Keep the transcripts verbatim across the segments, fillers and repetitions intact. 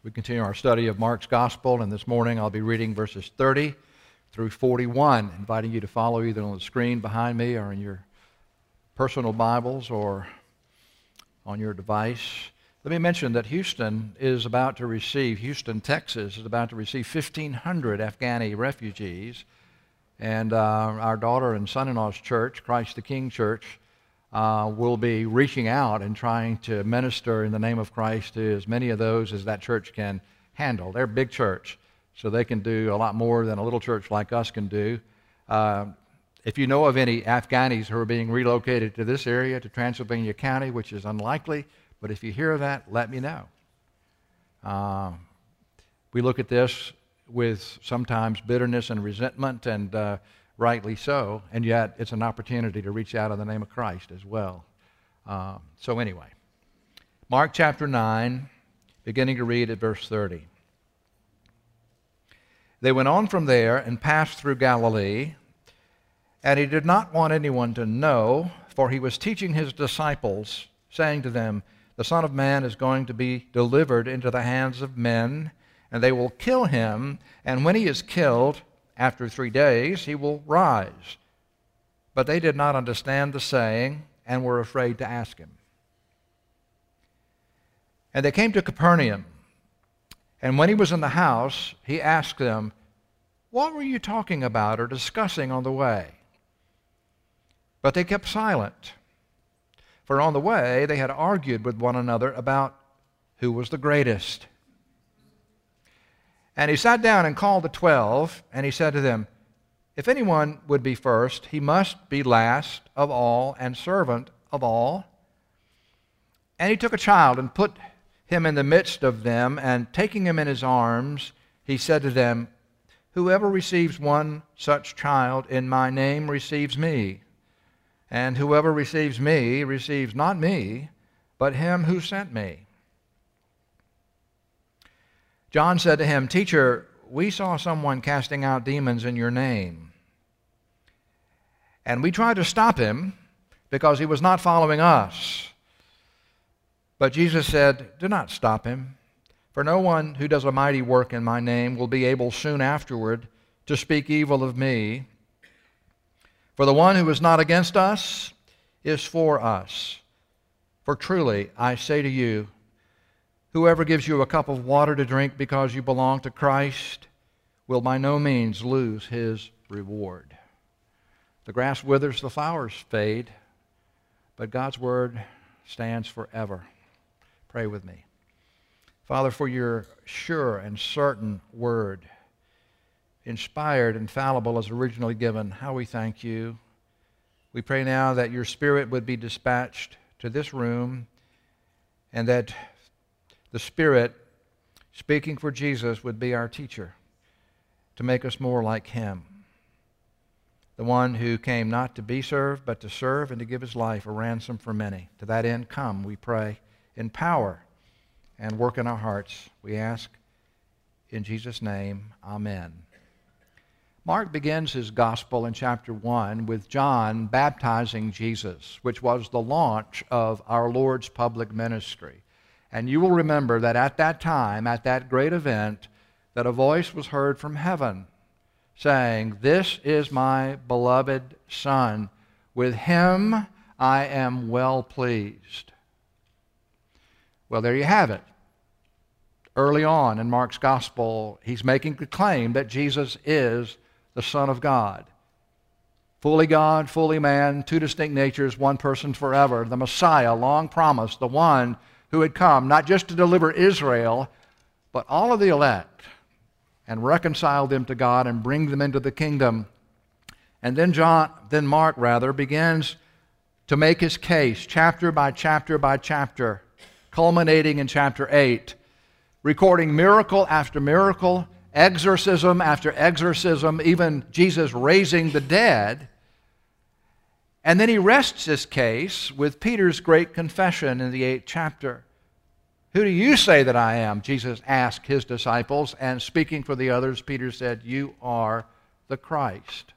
We continue our study of Mark's Gospel, and this morning I'll be reading verses thirty through forty-one, inviting you to follow either on the screen behind me or in your personal Bibles or on your device. Let me mention that Houston is about to receive, Houston, Texas, is about to receive fifteen hundred Afghani refugees, and uh, our daughter and son-in-law's church, Christ the King Church, Uh, will be reaching out and trying to minister in the name of Christ to as many of those as that church can handle. They're a big church, so they can do a lot more than a little church like us can do. Uh, if you know of any Afghanis who are being relocated to this area, to Transylvania County, which is unlikely, but if you hear that, let me know. Uh, we look at this with sometimes bitterness and resentment, and uh, rightly so, and yet it's an opportunity to reach out in the name of Christ as well. Uh, so anyway, Mark chapter nine, beginning to read at verse thirty. They went on from there and passed through Galilee, and he did not want anyone to know, for he was teaching his disciples, saying to them, "The Son of Man is going to be delivered into the hands of men, and they will kill him, and when he is killed, after three days he will rise." But they did not understand the saying and were afraid to ask him. And they came to Capernaum. And when he was in the house, he asked them, "What were you talking about or discussing on the way?" But they kept silent. For on the way they had argued with one another about who was the greatest. And he sat down and called the twelve, and he said to them, "If anyone would be first, he must be last of all and servant of all." And he took a child and put him in the midst of them, and taking him in his arms, he said to them, "Whoever receives one such child in my name receives me, and whoever receives me receives not me, but him who sent me." John said to him, "Teacher, we saw someone casting out demons in your name, and we tried to stop him because he was not following us." But Jesus said, "Do not stop him, for no one who does a mighty work in my name will be able soon afterward to speak evil of me. For the one who is not against us is for us. For truly, I say to you, whoever gives you a cup of water to drink because you belong to Christ will by no means lose his reward." The grass withers, the flowers fade, but God's word stands forever. Pray with me. Father, for your sure and certain word, inspired, infallible as originally given, how we thank you. We pray now that your Spirit would be dispatched to this room, and that the Spirit, speaking for Jesus, would be our teacher to make us more like him, the one who came not to be served, but to serve and to give his life a ransom for many. To that end, come, we pray, in power and work in our hearts. We ask in Jesus' name, amen. Mark begins his gospel in chapter one with John baptizing Jesus, which was the launch of our Lord's public ministry. And you will remember that at that time, at that great event, that a voice was heard from heaven saying, "This is my beloved Son. With him I am well pleased." Well, there you have it. Early on in Mark's gospel, he's making the claim that Jesus is the Son of God. Fully God, fully man, two distinct natures, one person forever. The Messiah, long promised, the one who had come not just to deliver Israel, but all of the elect, and reconcile them to God and bring them into the kingdom. And then John, then Mark rather, begins to make his case chapter by chapter by chapter, culminating in chapter eight, recording miracle after miracle, exorcism after exorcism, even Jesus raising the dead. And then he rests his case with Peter's great confession in the eighth chapter. "Who do you say that I am?" Jesus asked his disciples, and speaking for the others, Peter said, "You are the Christ."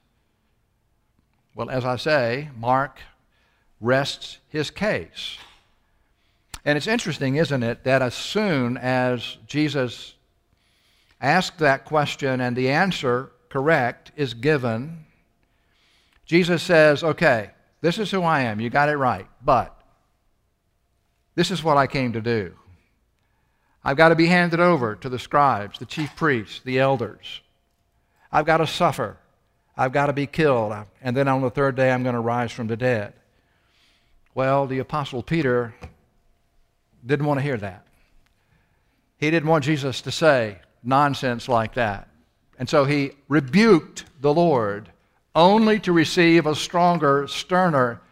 Well, as I say, Mark rests his case. And it's interesting, isn't it, that as soon as Jesus asked that question and the answer, correct, is given, Jesus says, okay, this is who I am. You got it right. But this is what I came to do. I've got to be handed over to the scribes, the chief priests, the elders. I've got to suffer. I've got to be killed. And then on the third day, I'm going to rise from the dead. Well, the Apostle Peter didn't want to hear that. He didn't want Jesus to say nonsense like that. And so he rebuked the Lord, only to receive a stronger, sterner,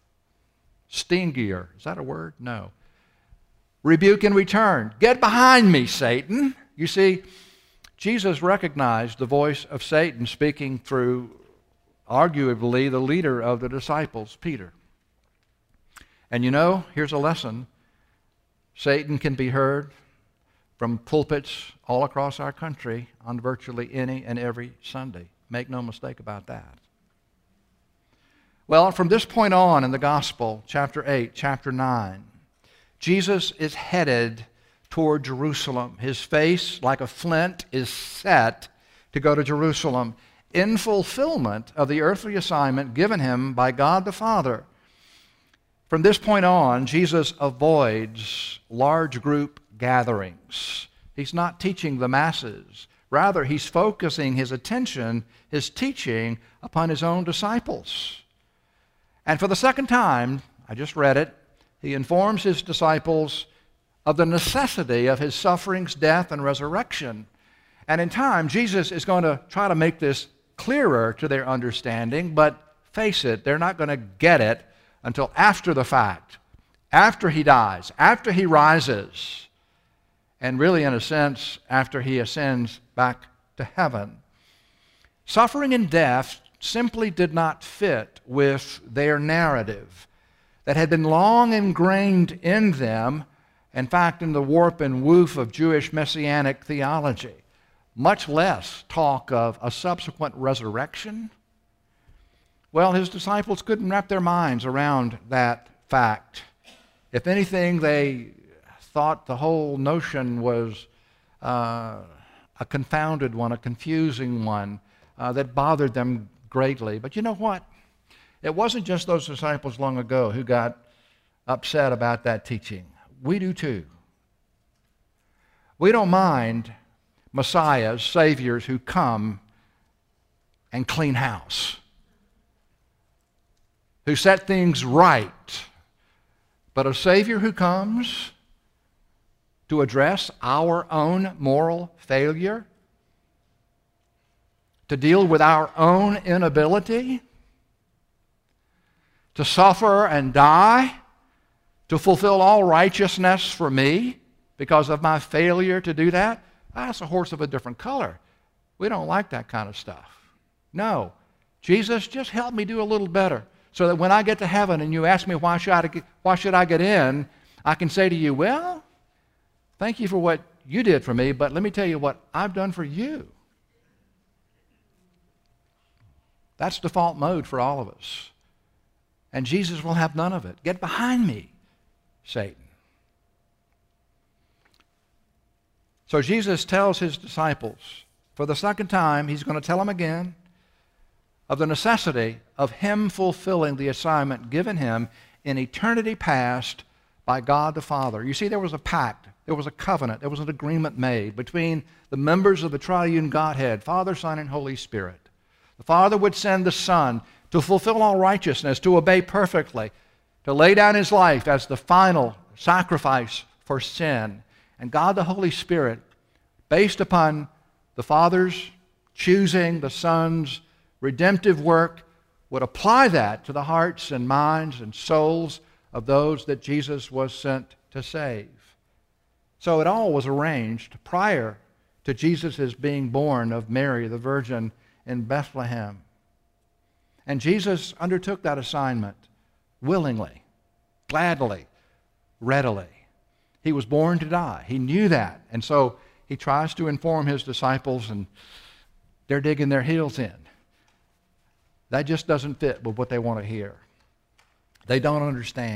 stingier, is that a word? No. Rebuke in return. Get behind me, Satan. You see, Jesus recognized the voice of Satan speaking through, arguably, the leader of the disciples, Peter. And you know, here's a lesson. Satan can be heard from pulpits all across our country on virtually any and every Sunday. Make no mistake about that. Well, from this point on in the Gospel, chapter eight, chapter nine, Jesus is headed toward Jerusalem. His face, like a flint, is set to go to Jerusalem in fulfillment of the earthly assignment given him by God the Father. From this point on, Jesus avoids large group gatherings. He's not teaching the masses. Rather, he's focusing his attention, his teaching, upon his own disciples. And for the second time, I just read it, he informs his disciples of the necessity of his sufferings, death, and resurrection. And in time, Jesus is going to try to make this clearer to their understanding, but face it, they're not going to get it until after the fact, after he dies, after he rises, and really, in a sense, after he ascends back to heaven. Suffering and death simply did not fit with their narrative that had been long ingrained in them, in fact, in the warp and woof of Jewish messianic theology, much less talk of a subsequent resurrection. Well, his disciples couldn't wrap their minds around that fact. If anything, they thought the whole notion was uh, a confounded one, a confusing one uh, that bothered them greatly. But you know what? It wasn't just those disciples long ago who got upset about that teaching. We do too. We don't mind messiahs, saviors who come and clean house, who set things right. But a Savior who comes to address our own moral failure, to deal with our own inability, to suffer and die, to fulfill all righteousness for me because of my failure to do that, that's a horse of a different color. We don't like that kind of stuff. No. Jesus, just help me do a little better, so that when I get to heaven and you ask me why should I get, why should I get in, I can say to you, well, thank you for what you did for me, but let me tell you what I've done for you. That's default mode for all of us. And Jesus will have none of it. Get behind me, Satan. So Jesus tells his disciples, for the second time, he's going to tell them again, of the necessity of him fulfilling the assignment given him in eternity past by God the Father. You see, there was a pact, there was a covenant, there was an agreement made between the members of the triune Godhead, Father, Son, and Holy Spirit. The Father would send the Son to fulfill all righteousness, to obey perfectly, to lay down his life as the final sacrifice for sin. And God the Holy Spirit, based upon the Father's choosing the Son's redemptive work, would apply that to the hearts and minds and souls of those that Jesus was sent to save. So it all was arranged prior to Jesus' being born of Mary, the Virgin, in Bethlehem. And Jesus undertook that assignment willingly, gladly, readily. He was born to die. He knew that. And so he tries to inform his disciples, and they're digging their heels in. That just doesn't fit with what they want to hear. They don't understand.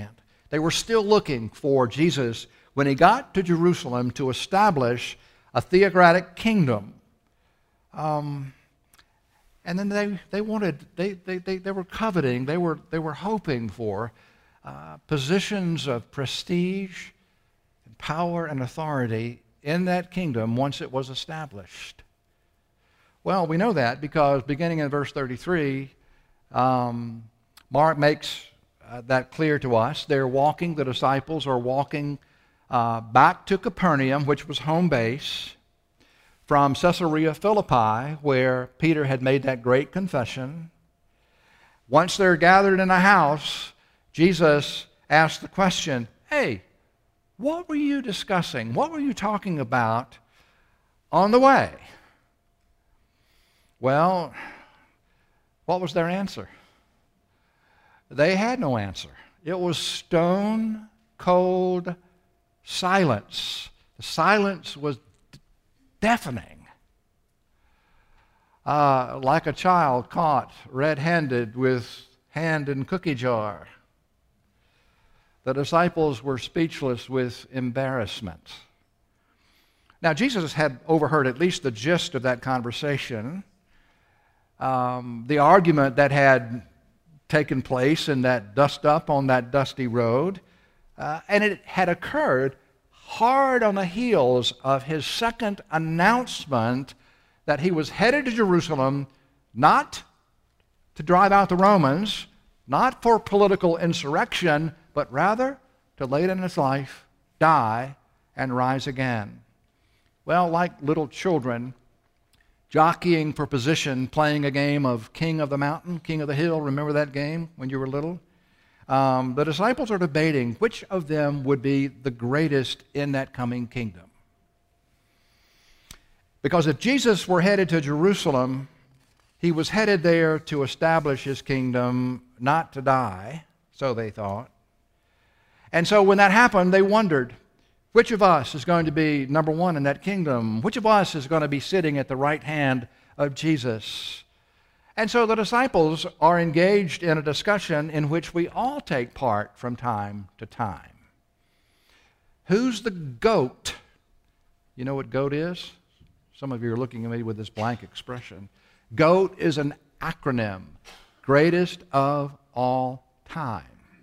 They were still looking for Jesus when he got to Jerusalem to establish a theocratic kingdom. Um, and then they, they wanted, they, they, they, they were coveting, they were, they were hoping for uh, positions of prestige and power and authority in that kingdom once it was established. Well, we know that because beginning in verse thirty-three, um, Mark makes uh, that clear to us. They're walking, the disciples are walking uh, back to Capernaum, which was home base, from Caesarea Philippi, where Peter had made that great confession. Once they're gathered in a house, Jesus asked the question, hey, what were you discussing? What were you talking about on the way? Well, what was their answer? They had no answer. It was stone cold silence. The silence was deafening. Uh, like a child caught red-handed with hand in cookie jar. The disciples were speechless with embarrassment. Now, Jesus had overheard at least the gist of that conversation. Um, the argument that had taken place in that dust-up on that dusty road, uh, and it had occurred hard on the heels of his second announcement that he was headed to Jerusalem not to drive out the Romans, not for political insurrection, but rather to lay down his life, die, and rise again. Well, like little children, jockeying for position, playing a game of King of the Mountain, King of the Hill. Remember that game when you were little? Um, the disciples are debating which of them would be the greatest in that coming kingdom. Because if Jesus were headed to Jerusalem, he was headed there to establish his kingdom, not to die, so they thought. And so when that happened, they wondered, which of us is going to be number one in that kingdom? Which of us is going to be sitting at the right hand of Jesus? And so the disciples are engaged in a discussion in which we all take part from time to time. Who's the GOAT? You know what GOAT is? Some of you are looking at me with this blank expression. GOAT is an acronym, greatest of all time.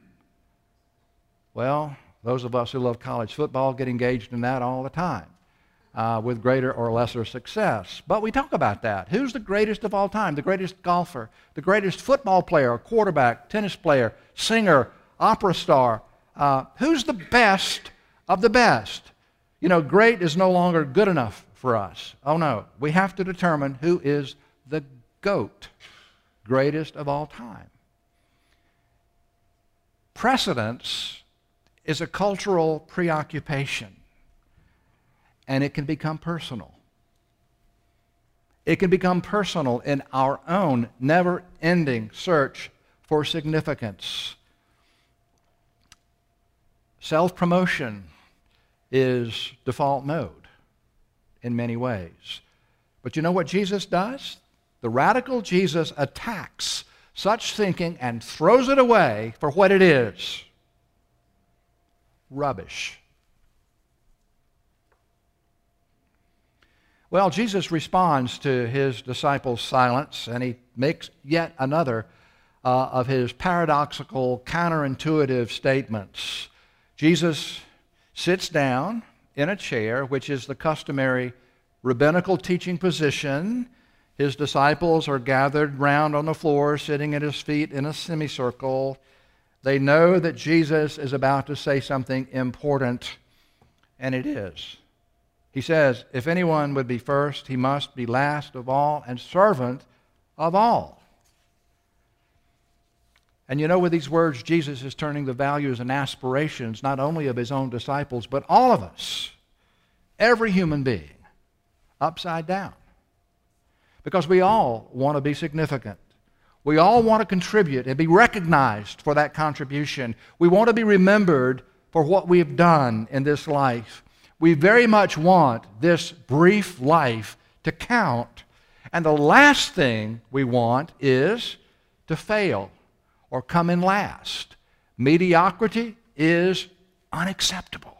Well, those of us who love college football get engaged in that all the time uh, with greater or lesser success. But we talk about that. Who's the greatest of all time? The greatest golfer, the greatest football player, quarterback, tennis player, singer, opera star. Uh, who's the best of the best? You know, great is no longer good enough for us. Oh no, we have to determine who is the GOAT, greatest of all time. Precedence is a cultural preoccupation, and it can become personal. It can become personal in our own never-ending search for significance. Self-promotion is default mode in many ways. But you know what Jesus does? The radical Jesus attacks such thinking and throws it away for what it is. Rubbish. Well, Jesus responds to his disciples' silence, and he makes yet another uh, of his paradoxical, counterintuitive statements. Jesus sits down in a chair, which is the customary rabbinical teaching position. His disciples are gathered round on the floor, sitting at his feet in a semicircle. They know that Jesus is about to say something important, and it is. He says, if anyone would be first, he must be last of all and servant of all. And you know, with these words, Jesus is turning the values and aspirations not only of his own disciples, but all of us, every human being, upside down. Because we all want to be significant. We all want to contribute and be recognized for that contribution. We want to be remembered for what we've done in this life. We very much want this brief life to count. And the last thing we want is to fail or come in last. Mediocrity is unacceptable.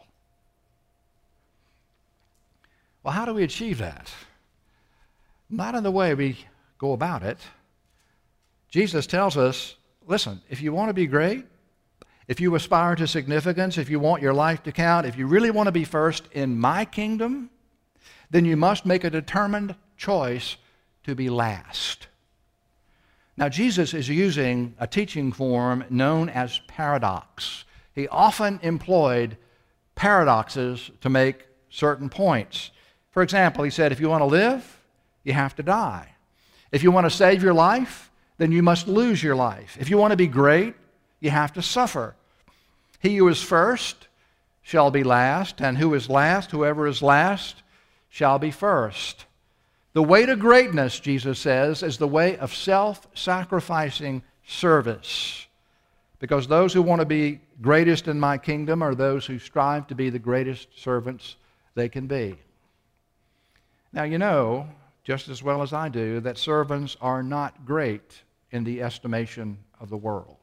Well, how do we achieve that? Not in the way we go about it. Jesus tells us, listen, if you want to be great, if you aspire to significance, if you want your life to count, if you really want to be first in my kingdom, then you must make a determined choice to be last. Now, Jesus is using a teaching form known as paradox. He often employed paradoxes to make certain points. For example, he said, if you want to live, you have to die. If you want to save your life, then you must lose your life. If you want to be great, you have to suffer. He who is first shall be last, and who is last, whoever is last, shall be first. The way to greatness, Jesus says, is the way of self-sacrificing service. Because those who want to be greatest in my kingdom are those who strive to be the greatest servants they can be. Now, you know, just as well as I do, that servants are not great in the estimation of the world.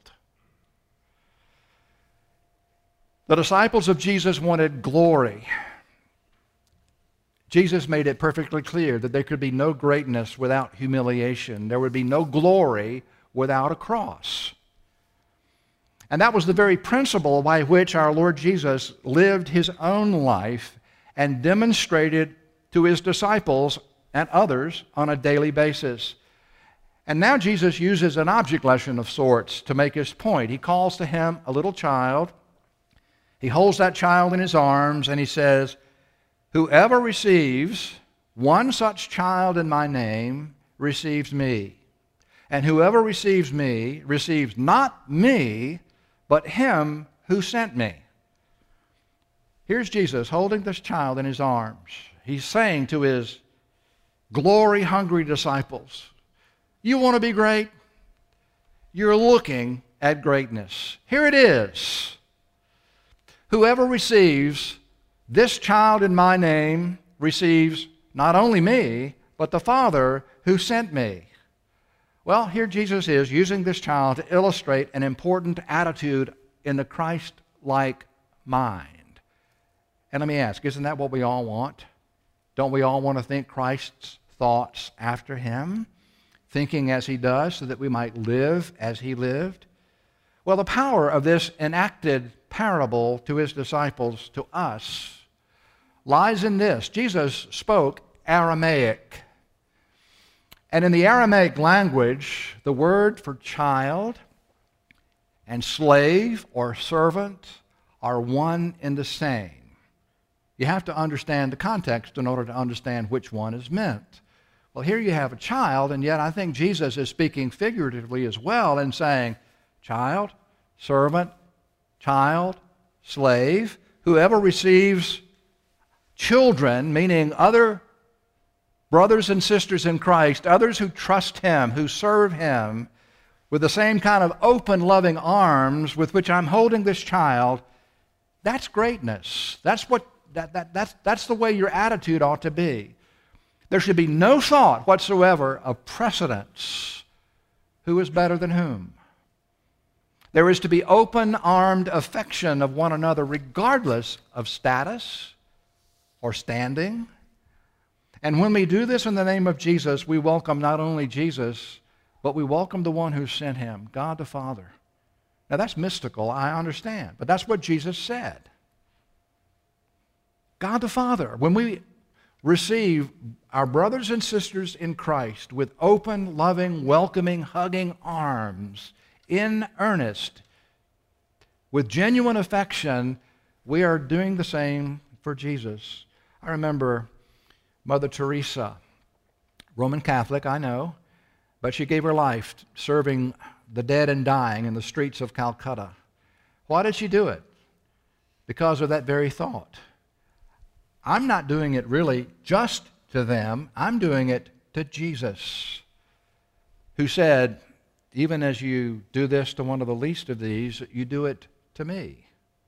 The disciples of Jesus wanted glory. Jesus made it perfectly clear that there could be no greatness without humiliation. There would be no glory without a cross. And that was the very principle by which our Lord Jesus lived his own life and demonstrated to his disciples and others on a daily basis. And now Jesus uses an object lesson of sorts to make his point. He calls to him a little child. He holds that child in his arms and he says, whoever receives one such child in my name receives me. And whoever receives me receives not me, but him who sent me. Here's Jesus holding this child in his arms. He's saying to his glory-hungry disciples, you want to be great? You're looking at greatness. Here it is. Whoever receives this child in my name receives not only me, but the Father who sent me. Well, here Jesus is using this child to illustrate an important attitude in the Christ-like mind. And let me ask, isn't that what we all want? Don't we all want to think Christ's thoughts after him, thinking as he does so that we might live as he lived? Well, the power of this enacted parable to his disciples, to us, lies in this. Jesus spoke Aramaic. And in the Aramaic language, the word for child and slave or servant are one and the same. You have to understand the context in order to understand which one is meant. Well, here you have a child, and yet I think Jesus is speaking figuratively as well and saying, child, servant, child, slave, whoever receives children, meaning other brothers and sisters in Christ, others who trust him, who serve him, with the same kind of open, loving arms with which I'm holding this child, that's greatness. That's what that, that that's that's the way your attitude ought to be. There should be no thought whatsoever of precedence. Who is better than whom? There is to be open-armed affection of one another regardless of status or standing. And when we do this in the name of Jesus, we welcome not only Jesus, but we welcome the one who sent him, God the Father. Now that's mystical, I understand, but that's what Jesus said. God the Father. When we receive our brothers and sisters in Christ with open, loving, welcoming, hugging arms, in earnest, with genuine affection, we are doing the same for Jesus. I remember Mother Teresa, Roman Catholic, I know, but she gave her life serving the dead and dying in the streets of Calcutta. Why did she do it? Because of that very thought. I'm not doing it really just to them. I'm doing it to Jesus, who said, even as you do this to one of the least of these, you do it to me.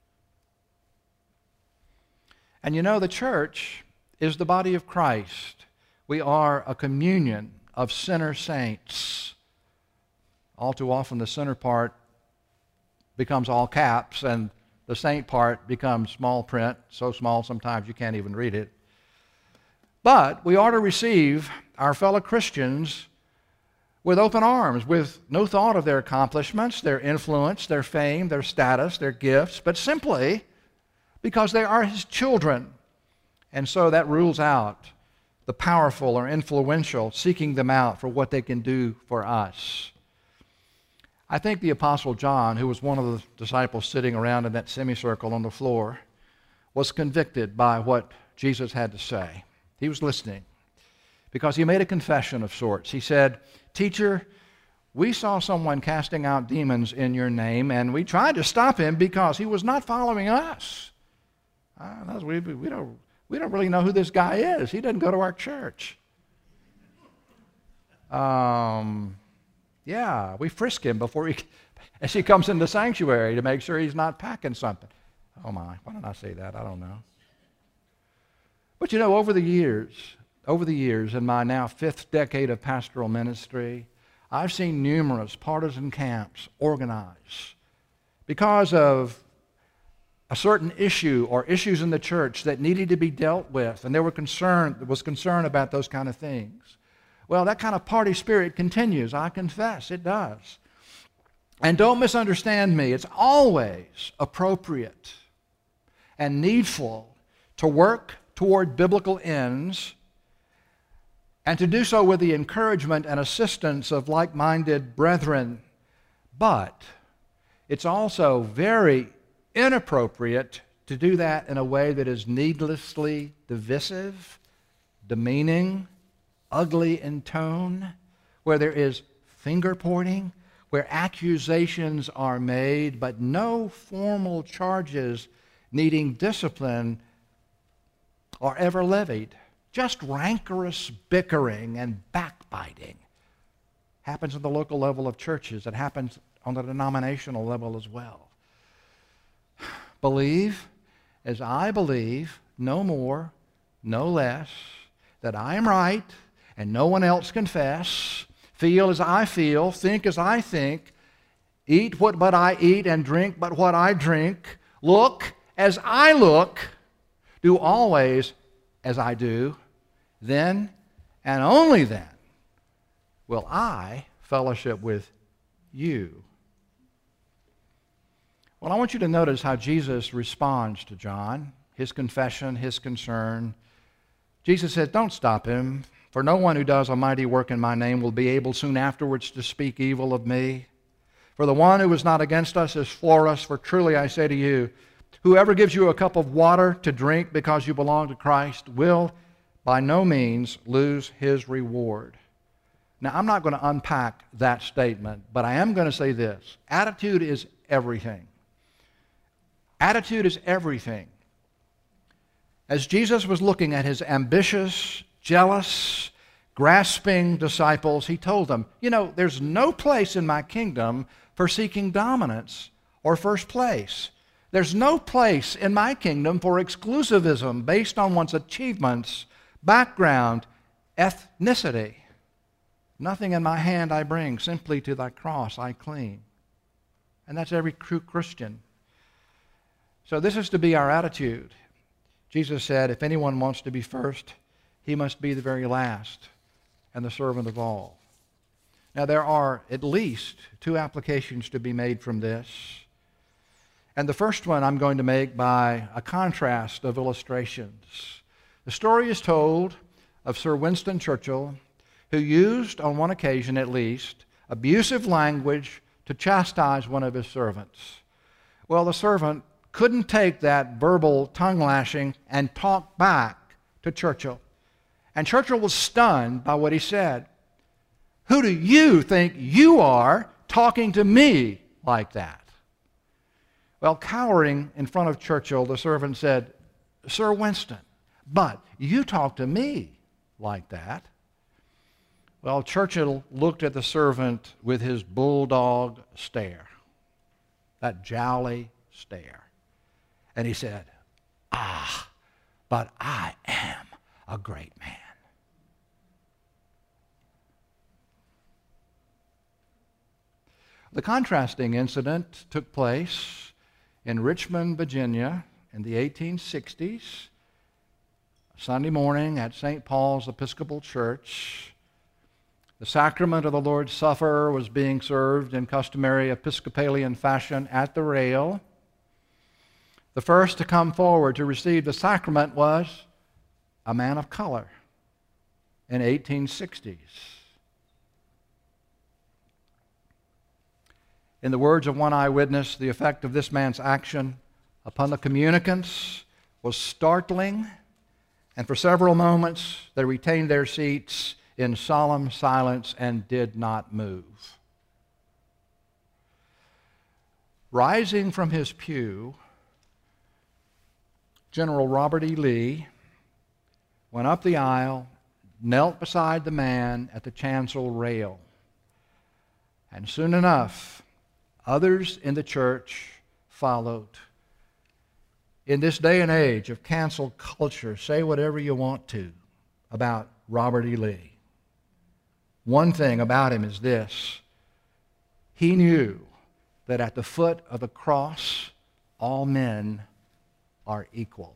And you know, the church is the body of Christ. We are a communion of sinner saints. All too often the sinner part becomes all caps and The saint part becomes small print, so small sometimes you can't even read it. But we ought to receive our fellow Christians with open arms, with no thought of their accomplishments, their influence, their fame, their status, their gifts, but simply because they are His children. And so that rules out the powerful or influential seeking them out for what they can do for us. I think the Apostle John, who was one of the disciples sitting around in that semicircle on the floor, was convicted by what Jesus had to say. He was listening because he made a confession of sorts. He said, "Teacher, we saw someone casting out demons in your name, and we tried to stop him because he was not following us. Uh, we, we, don't, we don't really know who this guy is. He doesn't go to our church. Um, yeah, we frisk him before he, as he comes in the sanctuary to make sure he's not packing something." Oh my, why didn't I say that? I don't know. But you know, over the years, over the years in my now fifth decade of pastoral ministry, I've seen numerous partisan camps organize because of a certain issue or issues in the church that needed to be dealt with, and there were concern, there was concern about those kind of things. Well, that kind of party spirit continues. I confess, it does. And don't misunderstand me. It's always appropriate and needful to work toward biblical ends and to do so with the encouragement and assistance of like-minded brethren. But it's also very inappropriate to do that in a way that is needlessly divisive, demeaning, ugly in tone, where there is finger-pointing, where accusations are made, but no formal charges needing discipline are ever levied. Just rancorous bickering and backbiting happens at the local level of churches. It happens on the denominational level as well. Believe as I believe, no more, no less, that I am right and no one else confess. Feel as I feel, think as I think, eat what but I eat and drink but what I drink, look as I look, do always as I do. Then and only then will I fellowship with you. Well, I want you to notice how Jesus responds to John, his confession, his concern. Jesus said, "Don't stop him, for no one who does a mighty work in my name will be able soon afterwards to speak evil of me. For the one who is not against us is for us, for truly I say to you, whoever gives you a cup of water to drink because you belong to Christ will by no means lose his reward." Now, I'm not going to unpack that statement, but I am going to say this. Attitude is everything. Attitude is everything. As Jesus was looking at his ambitious, jealous, grasping disciples, he told them, you know, there's no place in my kingdom for seeking dominance or first place. There's no place in my kingdom for exclusivism based on one's achievements, background, ethnicity. Nothing in my hand I bring, simply to thy cross I cling. And that's every true Christian. So this is to be our attitude. Jesus said, if anyone wants to be first, he must be the very last and the servant of all. Now there are at least two applications to be made from this. And the first one I'm going to make by a contrast of illustrations. The story is told of Sir Winston Churchill, who used, on one occasion at least, abusive language to chastise one of his servants. Well, the servant couldn't take that verbal tongue lashing and talk back to Churchill. And Churchill was stunned by what he said. Who do you think you are talking to me like that? Well, cowering in front of Churchill, the servant said, Sir Winston, but you talk to me like that. Well, Churchill looked at the servant with his bulldog stare, that jowly stare. And he said, ah, but I am a great man. The contrasting incident took place in Richmond, Virginia in the eighteen sixties, Sunday morning at Saint Paul's Episcopal Church. The sacrament of the Lord's Supper was being served in customary Episcopalian fashion at the rail. The first to come forward to receive the sacrament was a man of color in eighteen sixties. In the words of one eyewitness, the effect of this man's action upon the communicants was startling, and for several moments they retained their seats in solemn silence and did not move. Rising from his pew, General Robert E. Lee went up the aisle, knelt beside the man at the chancel rail, and soon enough, others in the church followed. In this day and age of cancel culture, say whatever you want to about Robert E. Lee. One thing about him is this: he knew that at the foot of the cross, all men are equal.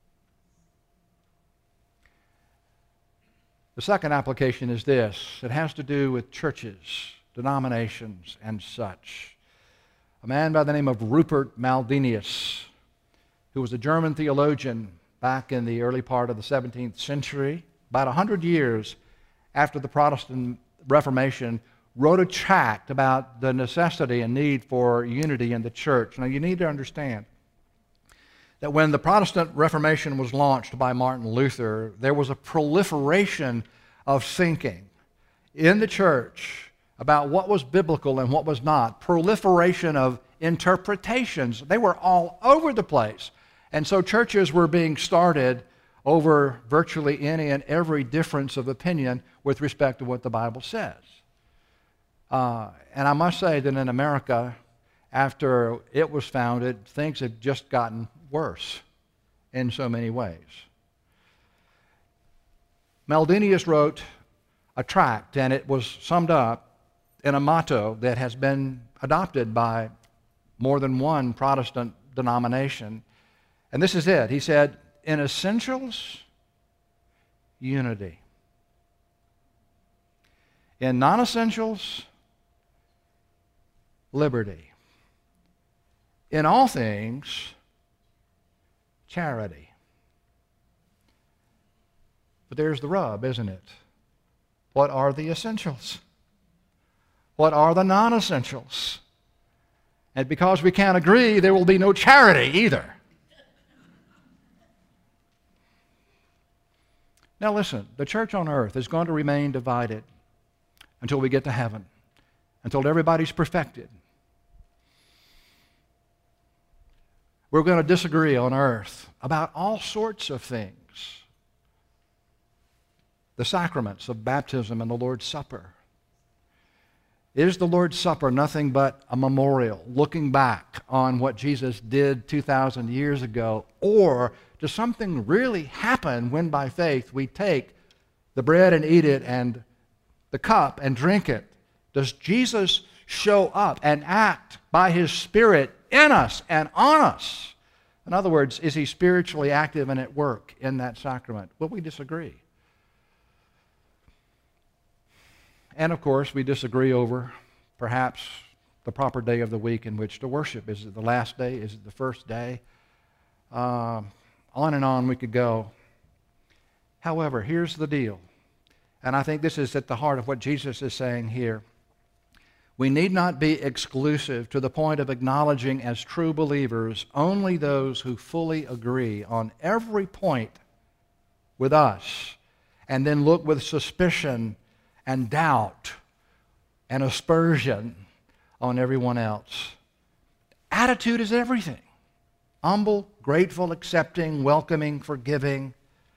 The second application is this. It has to do with churches, denominations, and such. A man by the name of Rupert Maldinius, who was a German theologian back in the early part of the seventeenth century, about a hundred years after the Protestant Reformation, wrote a tract about the necessity and need for unity in the church. Now, you need to understand that when the Protestant Reformation was launched by Martin Luther, there was a proliferation of thinking in the church about what was biblical and what was not, proliferation of interpretations. They were all over the place. And so churches were being started over virtually any and every difference of opinion with respect to what the Bible says. Uh, and I must say that in America, after it was founded, things have just gotten worse in so many ways. Maldinius wrote a tract, and it was summed up in a motto that has been adopted by more than one Protestant denomination. And this is it. He said, in essentials, unity. In non-essentials, liberty. In all things, charity. But there's the rub, isn't it? What are the essentials? What are the non-essentials? And because we can't agree, there will be no charity either. Now listen, the church on earth is going to remain divided until we get to heaven, until everybody's perfected. We're going to disagree on earth about all sorts of things. The sacraments of baptism and the Lord's Supper. Is the Lord's Supper nothing but a memorial, looking back on what Jesus did two thousand years ago? Or does something really happen when by faith we take the bread and eat it and the cup and drink it? Does Jesus show up and act by His Spirit in us and on us? In other words, is He spiritually active and at work in that sacrament? Well, we disagree. And of course, we disagree over perhaps the proper day of the week in which to worship. Is it the last day? Is it the first day? Uh, on and on we could go. However, here's the deal. And I think this is at the heart of what Jesus is saying here. We need not be exclusive to the point of acknowledging as true believers only those who fully agree on every point with us, and then look with suspicion and doubt and aspersion on everyone else. Attitude is everything. Humble, grateful, accepting, welcoming, forgiving.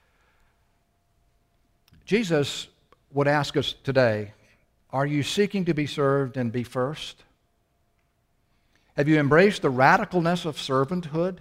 Jesus would ask us today, are you seeking to be served and be first? Have you embraced the radicalness of servanthood?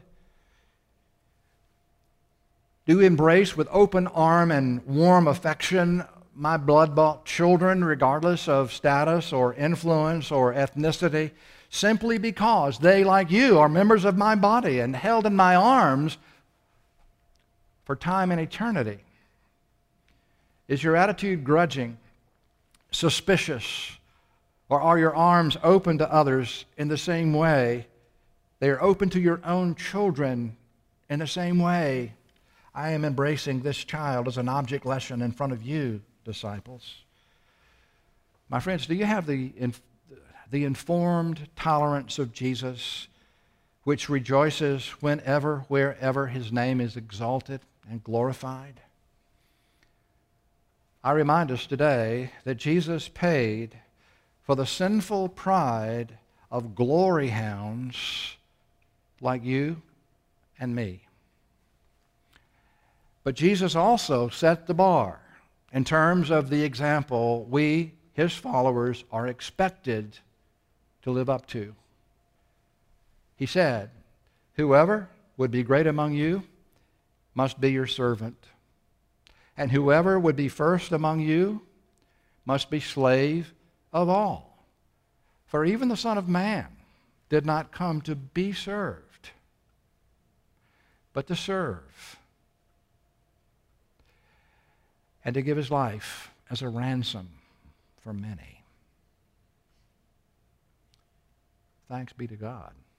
Do you embrace with open arm and warm affection my blood-bought children, regardless of status or influence or ethnicity? simply because they, like you, are members of my body and held in my arms for time and eternity? Is your attitude grudging, suspicious, or are your arms open to others in the same way? They are open to your own children in the same way. I am embracing this child as an object lesson in front of you, disciples. My friends, do you have the, the informed tolerance of Jesus, which rejoices whenever, wherever his name is exalted and glorified? I remind us today that Jesus paid for the sinful pride of glory hounds like you and me. But Jesus also set the bar in terms of the example we, his followers, are expected to live up to. He said, "Whoever would be great among you must be your servant. And whoever would be first among you must be slave of all. For even the Son of Man did not come to be served, but to serve, and to give his life as a ransom for many." Thanks be to God.